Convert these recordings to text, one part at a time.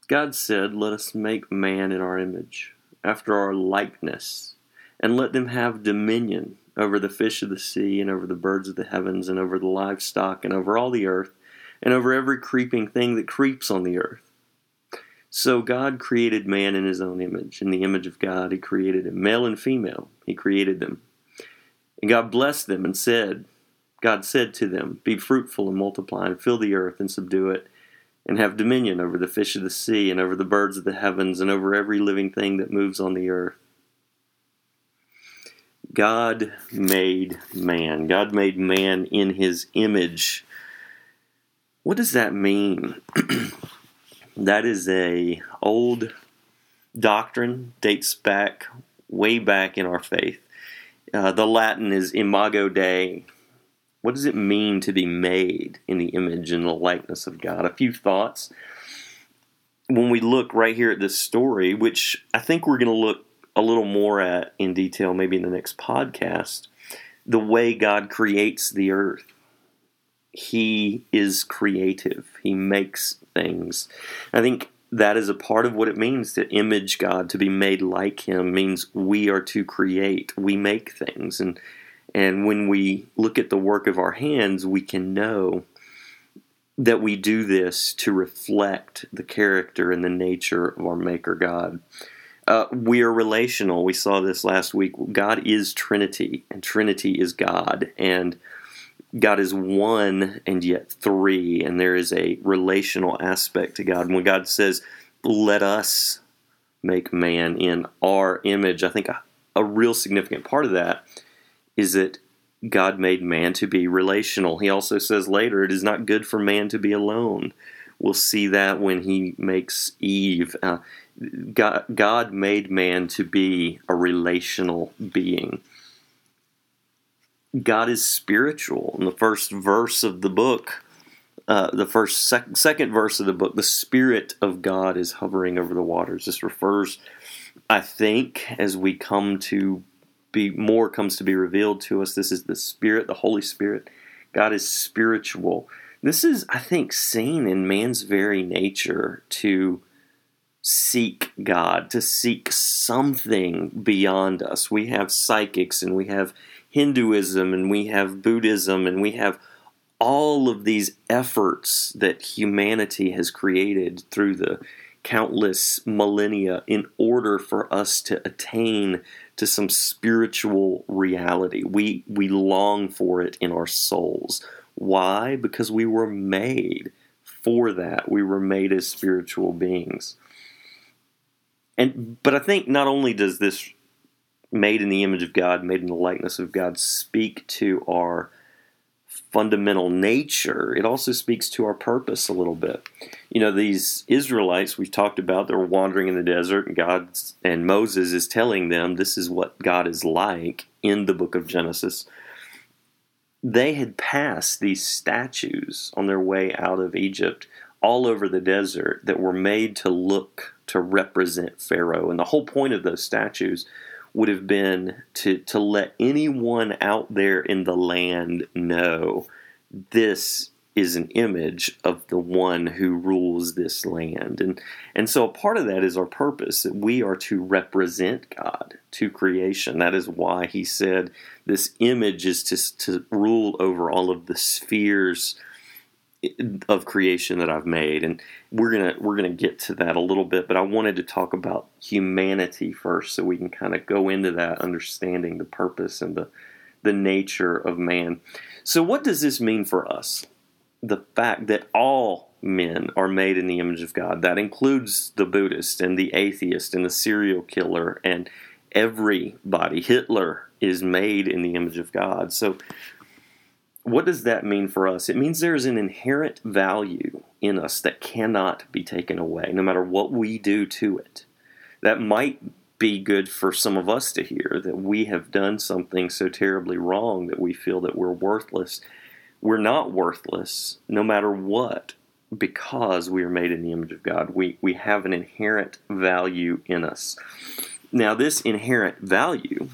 God said, "Let us make man in our image, after our likeness, and let them have dominion over the fish of the sea, and over the birds of the heavens, and over the livestock, and over all the earth, and over every creeping thing that creeps on the earth." So God created man in his own image. In the image of God, he created him. Male and female, he created them. And God blessed them and God said to them, "Be fruitful and multiply, and fill the earth and subdue it, and have dominion over the fish of the sea, and over the birds of the heavens, and over every living thing that moves on the earth." God made man. God made man in his image. What does that mean? That is a old doctrine, dates back, way back in our faith. The Latin is imago Dei. What does it mean to be made in the image and the likeness of God? A few thoughts. When we look right here at this story, which I think we're going to look a little more at in detail maybe in the next podcast, the way God creates the earth. He is creative. He makes things. I think that is a part of what it means to image God, to be made like him, means we are to create. We make things. And when we look at the work of our hands, we can know that we do this to reflect the character and the nature of our Maker God. We are relational. We saw this last week. God is Trinity, and Trinity is God. And God is one and yet three, and there is a relational aspect to God. When God says, "Let us make man in our image," I think a real significant part of that is that God made man to be relational. He also says later, "It is not good for man to be alone." We'll see that when he makes Eve. God made man to be a relational being. God is spiritual. In the first verse of the book, second verse of the book, the Spirit of God is hovering over the waters. This refers, I think, as we come to be, more comes to be revealed to us, this is the Spirit, the Holy Spirit. God is spiritual. This is, I think, seen in man's very nature to seek God, to seek something beyond us. We have psychics, and we have Hinduism, and we have Buddhism, and we have all of these efforts that humanity has created through the countless millennia in order for us to attain to some spiritual reality. We long for it in our souls. Why? Because we were made for that. We were made as spiritual beings. But I think not only does this made in the image of God, made in the likeness of God, speak to our fundamental nature, it also speaks to our purpose a little bit. You know, these Israelites we've talked about, they're wandering in the desert, and Moses is telling them this is what God is like in the book of Genesis. They had passed these statues on their way out of Egypt all over the desert that were made to represent Pharaoh. And the whole point of those statues would have been to let anyone out there in the land know this is an image of the one who rules this land. And so a part of that is our purpose, that we are to represent God to creation. That is why he said this image is to rule over all of the spheres of creation that I've made. And we're gonna get to that a little bit, but I wanted to talk about humanity first so we can kind of go into that, understanding the purpose and the nature of man. So what does this mean for us? The fact that all men are made in the image of God. That includes the Buddhist and the atheist and the serial killer and everybody. Hitler is made in the image of God. So what does that mean for us? It means there is an inherent value in us that cannot be taken away, no matter what we do to it. That might be good for some of us to hear, that we have done something so terribly wrong that we feel that we're worthless. We're not worthless, no matter what, because we are made in the image of God. We have an inherent value in us. Now, this inherent value,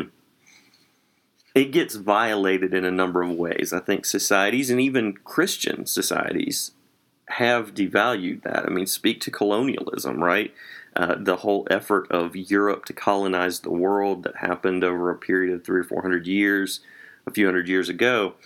it gets violated in a number of ways. I think societies, and even Christian societies, have devalued that. I mean, speak to colonialism, right? The whole effort of Europe to colonize the world that happened over a period of 300 or 400 years, a few hundred years ago.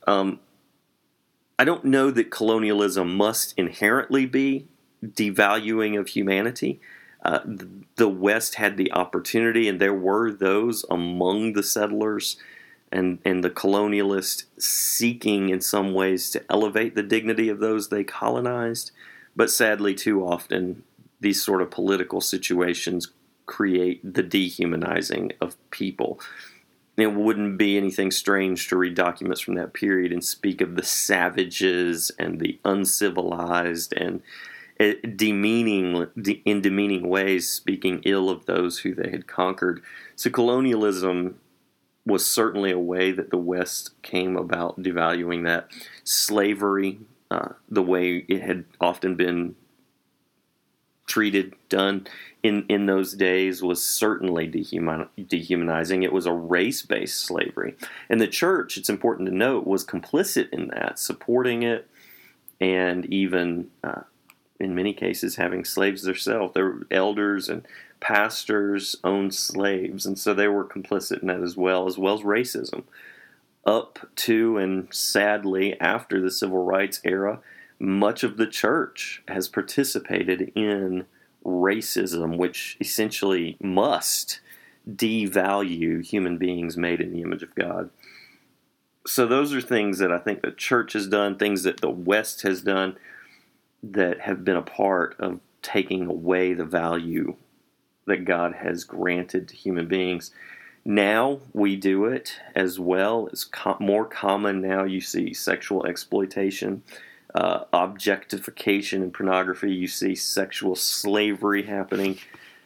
I don't know that colonialism must inherently be devaluing of humanity. The West had the opportunity, and there were those among the settlers and the colonialists seeking in some ways to elevate the dignity of those they colonized. But sadly, too often, these sort of political situations create the dehumanizing of people. It wouldn't be anything strange to read documents from that period and speak of the savages and the uncivilized and in demeaning ways, speaking ill of those who they had conquered. So colonialism was certainly a way that the West came about devaluing that. Slavery, the way it had often been treated, done in those days, was certainly dehumanizing. It was a race-based slavery. And the church, it's important to note, was complicit in that, supporting it, and even in many cases having slaves themselves. There were elders and pastors owned slaves, and so they were complicit in that as well as racism. Up to and sadly after the civil rights era, much of the church has participated in racism, which essentially must devalue human beings made in the image of God. So those are things that I think the church has done, things that the West has done, that have been a part of taking away the value that God has granted to human beings. Now we do it as well. It's more common now. You see sexual exploitation, objectification and pornography. You see sexual slavery happening.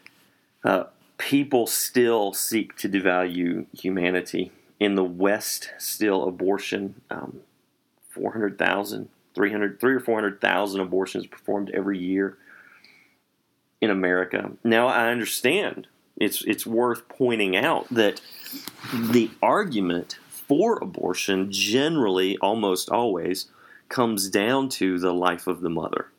People still seek to devalue humanity. In the West, still abortion, 400,000, 300 or 400,000 abortions performed every year in America. Now I understand. It's worth pointing out that the argument for abortion generally, almost always, comes down to the life of the mother.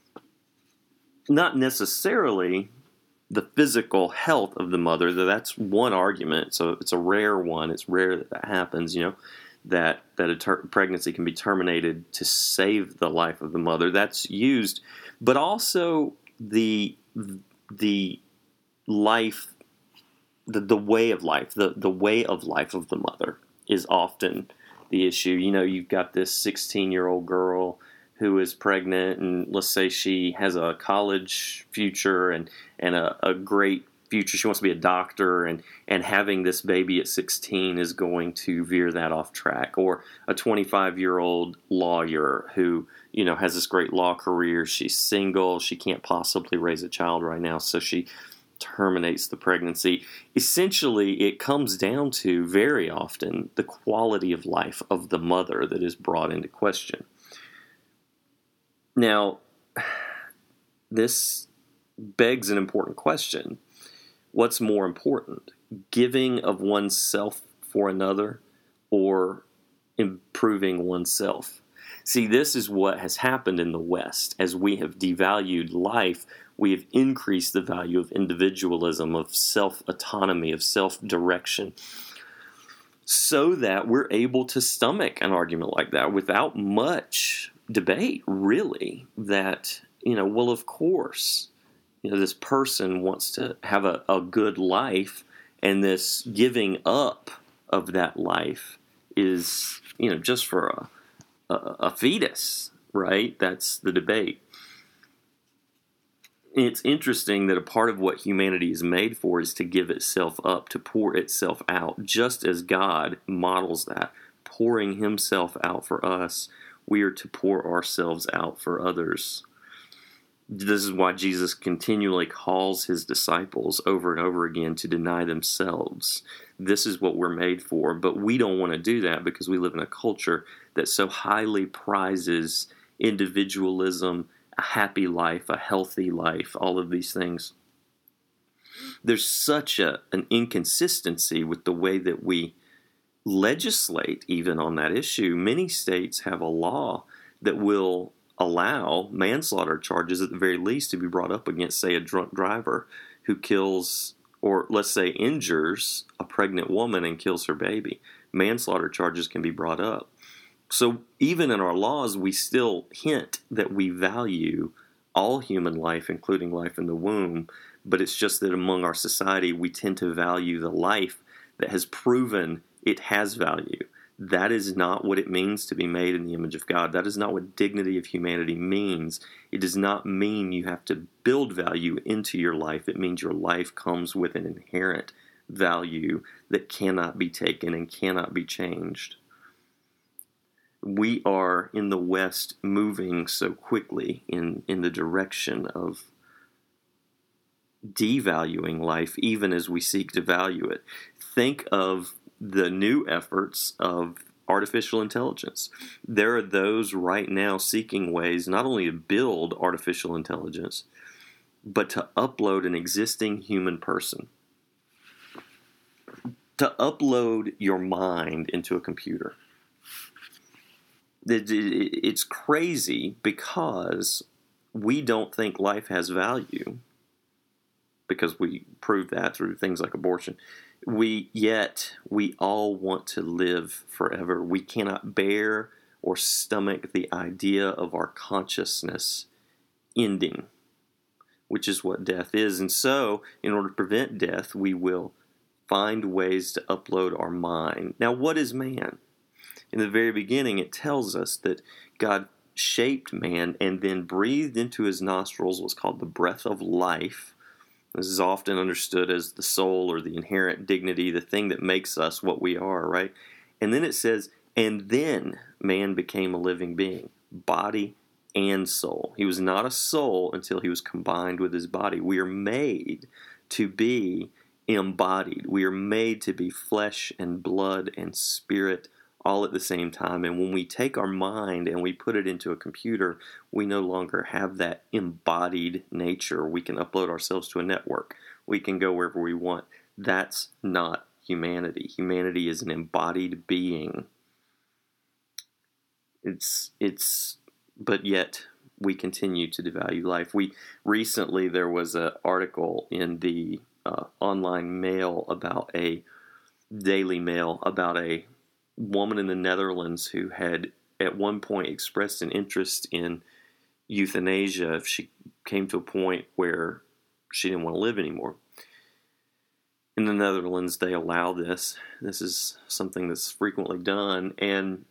Not necessarily the physical health of the mother, though that's one argument. So it's a rare one. It's rare that happens, that a pregnancy can be terminated to save the life of the mother. That's used. But also the life, the way of life, the way of life of the mother is often the issue. You've got this 16-year-old girl who is pregnant, and let's say she has a college future and a great future. She wants to be a doctor, and having this baby at 16 is going to veer that off track. Or a 25-year-old lawyer who, has this great law career. She's single. She can't possibly raise a child right now, so she terminates the pregnancy. Essentially, it comes down to, very often, the quality of life of the mother that is brought into question. Now, this begs an important question. What's more important, giving of oneself for another or improving oneself? See, this is what has happened in the West. As we have devalued life, we have increased the value of individualism, of self-autonomy, of self-direction, so that we're able to stomach an argument like that without much debate, really, that, well, of course, this person wants to have a good life, and this giving up of that life is, just for a fetus, right? That's the debate. It's interesting that a part of what humanity is made for is to give itself up, to pour itself out, just as God models that, pouring himself out for us. We are to pour ourselves out for others. This is why Jesus continually calls his disciples over and over again to deny themselves. This is what we're made for, but we don't want to do that because we live in a culture that so highly prizes individualism, a happy life, a healthy life, all of these things. There's such an inconsistency with the way that we legislate even on that issue. Many states have a law that will allow manslaughter charges at the very least to be brought up against, say, a drunk driver who kills, or let's say injures, a pregnant woman and kills her baby. Manslaughter charges can be brought up. So even in our laws, we still hint that we value all human life, including life in the womb, but it's just that among our society, we tend to value the life that has proven it has value. That is not what it means to be made in the image of God. That is not what dignity of humanity means. It does not mean you have to build value into your life. It means your life comes with an inherent value that cannot be taken and cannot be changed. We are in the West moving so quickly in the direction of devaluing life, even as we seek to value it. Think of the new efforts of artificial intelligence. There are those right now seeking ways not only to build artificial intelligence, but to upload an existing human person. To upload your mind into a computer. It's crazy because we don't think life has value, because we prove that through things like abortion. Yet we all want to live forever. We cannot bear or stomach the idea of our consciousness ending, which is what death is. And so, in order to prevent death, we will find ways to upload our mind. Now, what is man? In the very beginning, it tells us that God shaped man and then breathed into his nostrils what's called the breath of life. This is often understood as the soul or the inherent dignity, the thing that makes us what we are, right? And then it says, and then man became a living being, body and soul. He was not a soul until he was combined with his body. We are made to be embodied. We are made to be flesh and blood and spirit all at the same time. And when we take our mind and we put it into a computer, we no longer have that embodied nature. We can upload ourselves to a network. We can go wherever we want. That's not humanity. Humanity is an embodied being. But yet we continue to devalue life. Recently there was an article in the online mail about a Daily Mail about a woman in the Netherlands who had at one point expressed an interest in euthanasia if she came to a point where she didn't want to live anymore. In the Netherlands, they allow this. This is something that's frequently done, and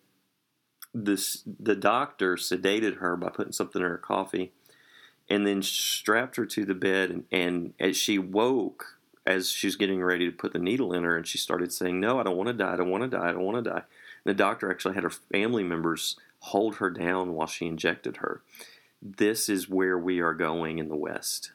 the doctor sedated her by putting something in her coffee and then strapped her to the bed, and as she woke, as she was getting ready to put the needle in her, and she started saying, "No, I don't want to die, I don't want to die, I don't want to die." And the doctor actually had her family members hold her down while she injected her. This is where we are going in the West.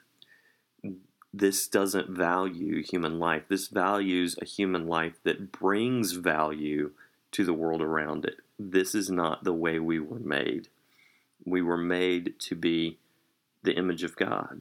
This doesn't value human life. This values a human life that brings value to the world around it. This is not the way we were made. We were made to be the image of God.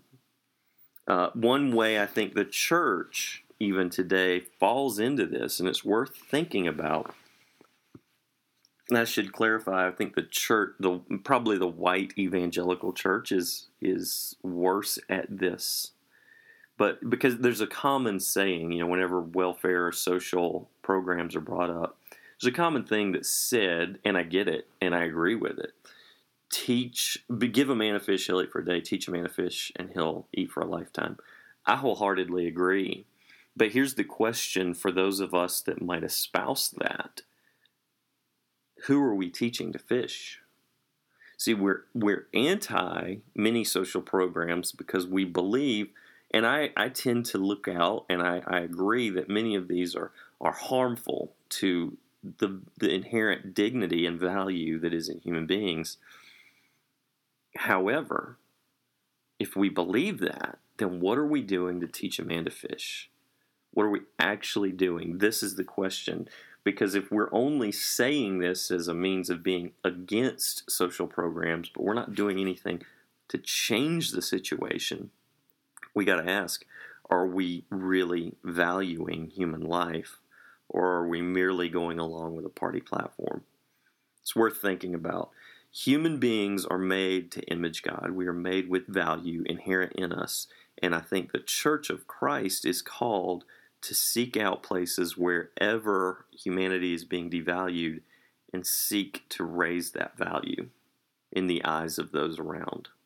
One way I think the church, even today, falls into this, and it's worth thinking about. And I should clarify, I think the church, probably the white evangelical church, is worse at this. But because there's a common saying, whenever welfare or social programs are brought up, there's a common thing that's said, and I get it, and I agree with it. Give a man a fish, he'll eat for a day. Teach a man a fish, and he'll eat for a lifetime. I wholeheartedly agree. But here's the question for those of us that might espouse that. Who are we teaching to fish? See, we're anti many social programs because we believe, and I tend to look out, and I agree that many of these are harmful to the inherent dignity and value that is in human beings. However, if we believe that, then what are we doing to teach a man to fish? What are we actually doing? This is the question. Because if we're only saying this as a means of being against social programs, but we're not doing anything to change the situation, we got to ask, are we really valuing human life? Or are we merely going along with a party platform? It's worth thinking about. Human beings are made to image God. We are made with value inherent in us. And I think the Church of Christ is called to seek out places wherever humanity is being devalued and seek to raise that value in the eyes of those around.